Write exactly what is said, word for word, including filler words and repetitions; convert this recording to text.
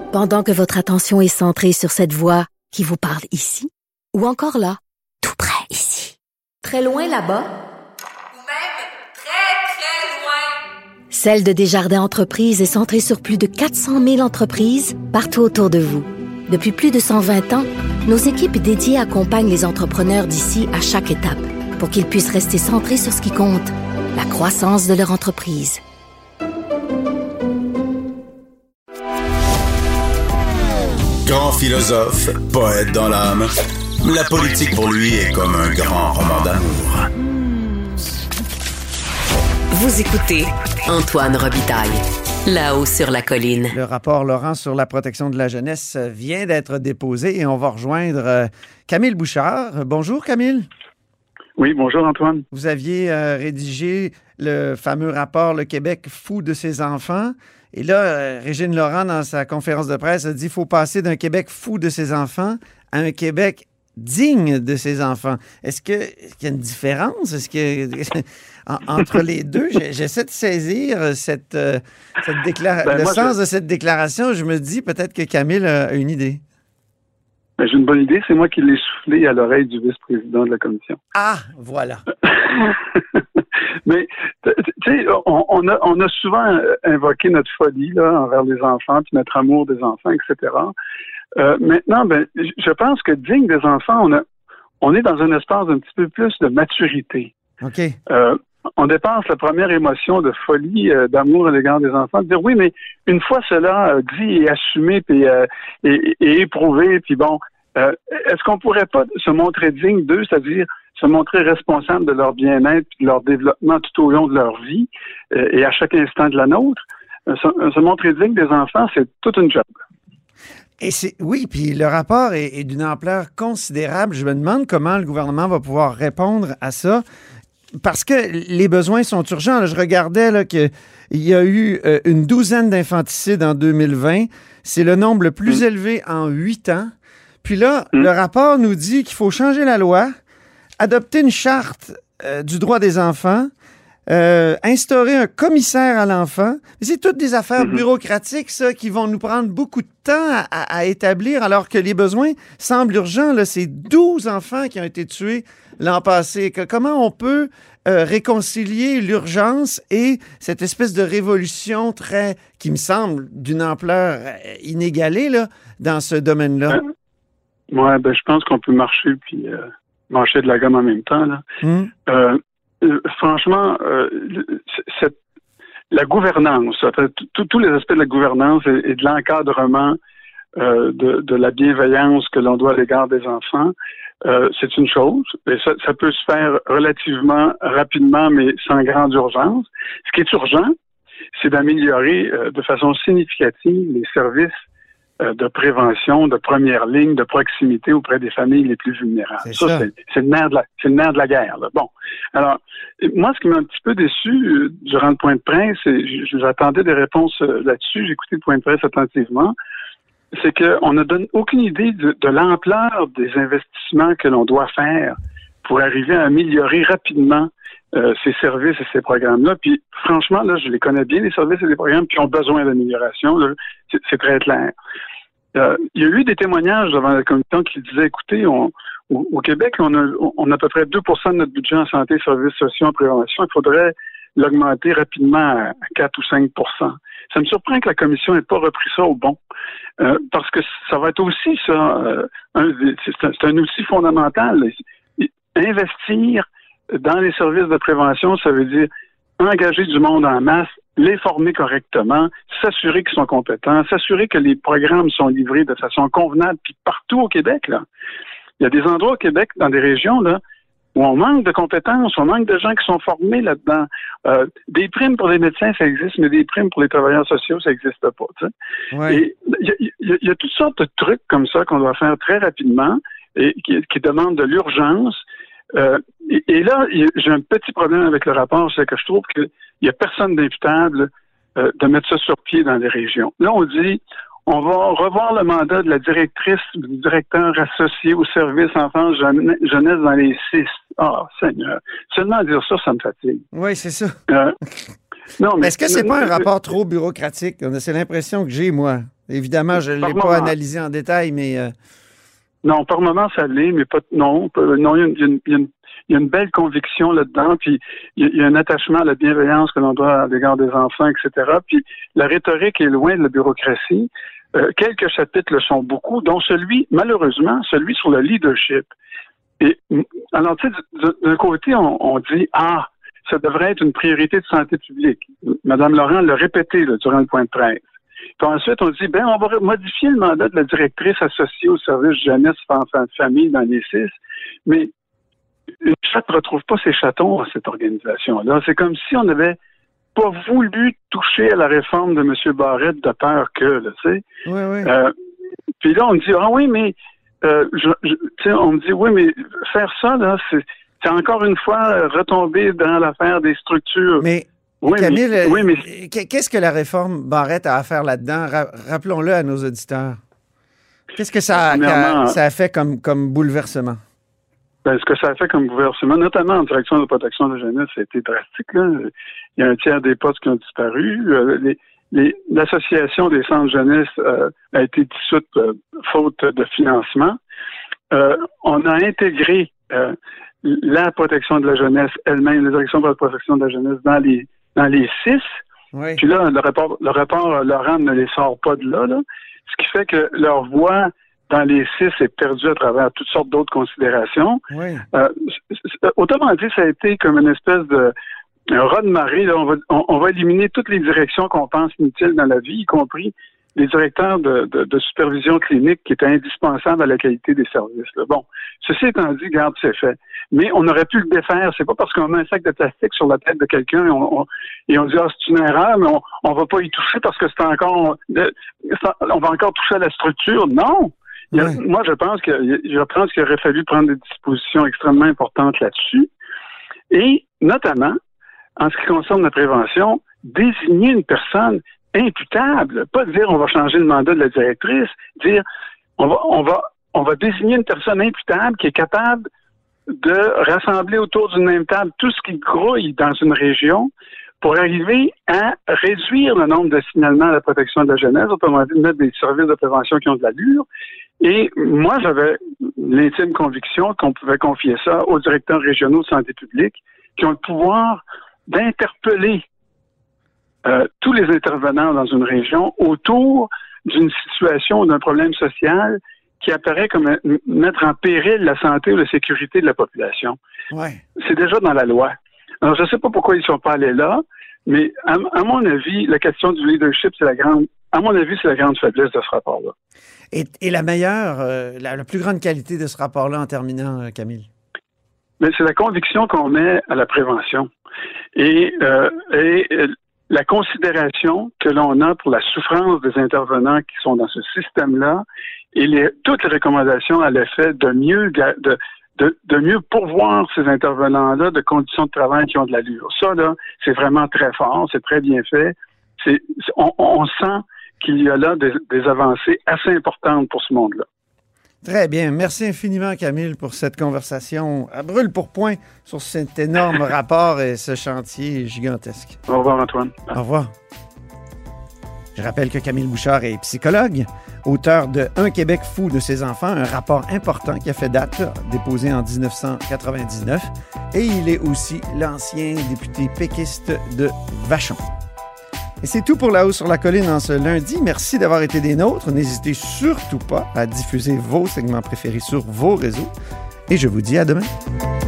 Pendant que votre attention est centrée sur cette voix qui vous parle ici, ou encore là, tout près ici, très loin là-bas, ou même très, très loin, Celle de Desjardins Entreprises est centrée sur plus de quatre cent mille entreprises partout autour de vous. Depuis plus de cent vingt ans, nos équipes dédiées accompagnent les entrepreneurs d'ici à chaque étape pour qu'ils puissent rester centrés sur ce qui compte, la croissance de leur entreprise. Grand philosophe, poète dans l'âme, la politique pour lui est comme un grand roman d'amour. Vous écoutez Antoine Robitaille, là-haut sur la colline. Le rapport Laurent sur la protection de la jeunesse vient d'être déposé et on va rejoindre Camille Bouchard. Bonjour Camille. Oui, bonjour Antoine. Vous aviez euh, rédigé le fameux rapport « Le Québec fou de ses enfants ». Et là, euh, Régine Laurent, dans sa conférence de presse, a dit qu'il faut passer d'un Québec fou de ses enfants à un Québec digne de ses enfants. Est-ce que, est-ce qu'il y a une différence? Est-ce que en, entre les deux, j'essaie de saisir cette, euh, cette déclara- ben, le moi, sens je... de cette déclaration. Je me dis peut-être que Camille a une idée. Ben, j'ai une bonne idée. C'est moi qui l'ai soufflé à l'oreille du vice-président de la commission. Ah, voilà. Mais, tu sais, on, on, a, on a souvent invoqué notre folie là, envers les enfants, puis notre amour des enfants, et cetera. Euh, maintenant, ben, je pense que digne des enfants, on, a, on est dans un espace d'un petit peu plus de maturité. OK. Euh, on dépasse la première émotion de folie, euh, d'amour à l'égard des enfants, de dire oui, mais une fois cela euh, dit et assumé, puis euh, et, et éprouvé, puis bon, euh, est-ce qu'on pourrait pas se montrer digne d'eux, c'est-à-dire se montrer responsable de leur bien-être et de leur développement tout au long de leur vie euh, et à chaque instant de la nôtre? Euh, se, se montrer digne des enfants, c'est toute une job. Et c'est, oui, puis le rapport est, est d'une ampleur considérable. Je me demande comment le gouvernement va pouvoir répondre à ça, parce que les besoins sont urgents. Là, je regardais là, qu'il y a eu euh, une douzaine d'infanticides en deux mille vingt. C'est le nombre le plus mmh. élevé en huit ans. Puis là, mmh. le rapport nous dit qu'il faut changer la loi, adopter une charte euh, du droit des enfants, Euh, instaurer un commissaire à l'enfant. C'est toutes des affaires mm-hmm. bureaucratiques, ça, qui vont nous prendre beaucoup de temps à, à, à établir, alors que les besoins semblent urgents. Là, c'est douze enfants qui ont été tués l'an passé. Que, comment on peut euh, réconcilier l'urgence et cette espèce de révolution très, qui me semble d'une ampleur inégalée là, dans ce domaine-là? Oui, ben, je pense qu'on peut marcher puis euh, marcher de la gomme en même temps. Là. Mm. Euh, Euh, franchement, euh, cette, la gouvernance, tous les aspects de la gouvernance et, et de l'encadrement euh, de, de la bienveillance que l'on doit à l'égard des enfants, euh, c'est une chose. Et ça, ça peut se faire relativement rapidement, mais sans grande urgence. Ce qui est urgent, c'est d'améliorer euh, de façon significative les services de prévention, de première ligne, de proximité auprès des familles les plus vulnérables. C'est ça, ça. C'est, c'est, le nerf de la, c'est le nerf de la guerre. Là. Bon, alors, moi, ce qui m'a un petit peu déçu euh, durant le point de presse, et j'attendais des réponses euh, là-dessus, j'ai écouté le point de presse attentivement, c'est qu'on ne donne aucune idée de, de l'ampleur des investissements que l'on doit faire pour arriver à améliorer rapidement euh, ces services et ces programmes-là. Puis, franchement, là, je les connais bien, les services et les programmes qui ont besoin d'amélioration. Là, c'est, c'est très clair. Euh, il y a eu des témoignages devant la commission qui disaient, écoutez, on, au, au Québec, on a, on a à peu près deux pour cent de notre budget en santé, services sociaux, en prévention. Il faudrait l'augmenter rapidement à quatre ou cinq pour cent. Ça me surprend que la commission n'ait pas repris ça au bon. Euh, parce que ça va être aussi ça, euh, un, c'est, un, c'est un outil fondamental. Investir dans les services de prévention, ça veut dire engager du monde en masse, les former correctement, s'assurer qu'ils sont compétents, s'assurer que les programmes sont livrés de façon convenable, puis partout au Québec, là. Il y a des endroits au Québec, dans des régions, là, où on manque de compétences, on manque de gens qui sont formés là-dedans. Euh, des primes pour les médecins, ça existe, mais des primes pour les travailleurs sociaux, ça n'existe pas, tu sais. Ouais. Et il y, y, y a toutes sortes de trucs comme ça qu'on doit faire très rapidement et qui, qui demandent de l'urgence. Euh, et, et là, j'ai un petit problème avec le rapport, c'est que je trouve qu'il n'y a personne d'imputable euh, de mettre ça sur pied dans les régions. Là, on dit, on va revoir le mandat de la directrice, du directeur associé au service enfance jeunesse dans les six. Ah, Seigneur. Seulement dire ça, ça me fatigue. Oui, c'est ça. Euh, Non, mais, Est-ce que c'est pas un rapport trop bureaucratique? C'est l'impression que j'ai, moi. Évidemment, je ne l'ai pas analysé en détail, mais... Euh... Non, par moment, ça l'est, mais pas... Non, non, il y a une, il y a une, il y a une, il y a une belle conviction là-dedans, puis il y a un attachement à la bienveillance que l'on doit à l'égard des enfants, et cetera. Puis la rhétorique est loin de la bureaucratie. Euh, quelques chapitres le sont beaucoup, dont celui, malheureusement, celui sur le leadership. Et alors, tu sais, d'un côté, on, on dit, ah, ça devrait être une priorité de santé publique. Madame Laurent l'a répété là, durant le point de presse. Puis ensuite, on dit, ben, on va modifier le mandat de la directrice associée au service jeunesse, enfants, famille dans les six, mais une chatte ne retrouve pas ses chatons à cette organisation-là. C'est comme si on n'avait pas voulu toucher à la réforme de M. Barrette de peur que, là, tu sais. Oui, oui. Euh, puis là, on me dit, ah oui, mais, euh, je, je, tu sais, on me dit, oui, mais faire ça, là, c'est, c'est encore une fois retomber dans l'affaire des structures. Mais, oui, Camille, mais, oui, mais... qu'est-ce que la réforme Barrette a à faire là-dedans? Rappelons-le à nos auditeurs. Qu'est-ce que ça a, ça a fait comme, comme bouleversement? Ben, ce que ça a fait comme gouvernement, notamment en direction de la protection de la jeunesse, ça a été drastique. Là. Il y a un tiers des postes qui ont disparu. Euh, les, les, l'association des centres jeunesse euh, a été dissoute euh, faute de financement. Euh, on a intégré euh, la protection de la jeunesse elle-même, la direction de la protection de la jeunesse dans les dans les six. Oui. Puis là, le rapport, le rapport Laurent ne les sort pas de là, là, ce qui fait que leur voix dans les six est perdue à travers toutes sortes d'autres considérations. Oui. Euh, autrement dit, ça a été comme une espèce de un raz de marée. Là, on, va, on, on va éliminer toutes les directions qu'on pense inutiles dans la vie, y compris les directeurs de, de, de supervision clinique qui étaient indispensables à la qualité des services. Là. Bon, ceci étant dit, garde, c'est fait. Mais on aurait pu le défaire. C'est pas parce qu'on met un sac de plastique sur la tête de quelqu'un et on, on, et on dit « Ah, c'est une erreur, mais on, on va pas y toucher parce que c'est encore... De, on va encore toucher à la structure. » Non! Il y a, ouais. Moi, je pense que je pense qu'il aurait fallu prendre des dispositions extrêmement importantes là-dessus. Et, notamment, en ce qui concerne la prévention, désigner une personne imputable, pas dire on va changer le mandat de la directrice, dire on va on va on va désigner une personne imputable qui est capable de rassembler autour d'une même table tout ce qui grouille dans une région pour arriver à réduire le nombre de signalements à la protection de la jeunesse, autrement dit, mettre des services de prévention qui ont de l'allure. Et moi, j'avais l'intime conviction qu'on pouvait confier ça aux directeurs régionaux de santé publique qui ont le pouvoir d'interpeller euh, tous les intervenants dans une région autour d'une situation ou d'un problème social qui apparaît comme mettre en péril la santé ou la sécurité de la population. Ouais. C'est déjà dans la loi. Alors, je ne sais pas pourquoi ils ne sont pas allés là, mais à, à mon avis, la question du leadership, c'est la grande, à mon avis, c'est la grande faiblesse de ce rapport-là. Et, et la meilleure, euh, la, la plus grande qualité de ce rapport-là en terminant, euh, Camille? Mais c'est la conviction qu'on met à la prévention et, euh, et euh, la considération que l'on a pour la souffrance des intervenants qui sont dans ce système-là et les, toutes les recommandations à l'effet de mieux de, de, de mieux pourvoir ces intervenants-là de conditions de travail qui ont de l'allure. Ça, là, c'est vraiment très fort, c'est très bien fait. C'est, on, on sent qu'il y a là des, des avancées assez importantes pour ce monde-là. Très bien. Merci infiniment, Camille, pour cette conversation à brûle pour point sur cet énorme rapport et ce chantier gigantesque. Au revoir, Antoine. Au revoir. Je rappelle que Camille Bouchard est psychologue, auteur de Un Québec fou de ses enfants, un rapport important qui a fait date, déposé en dix-neuf cent quatre-vingt-dix-neuf, et il est aussi l'ancien député péquiste de Vachon. Et c'est tout pour La Haut sur la Colline en ce lundi. Merci d'avoir été des nôtres. N'hésitez surtout pas à diffuser vos segments préférés sur vos réseaux. Et je vous dis à demain.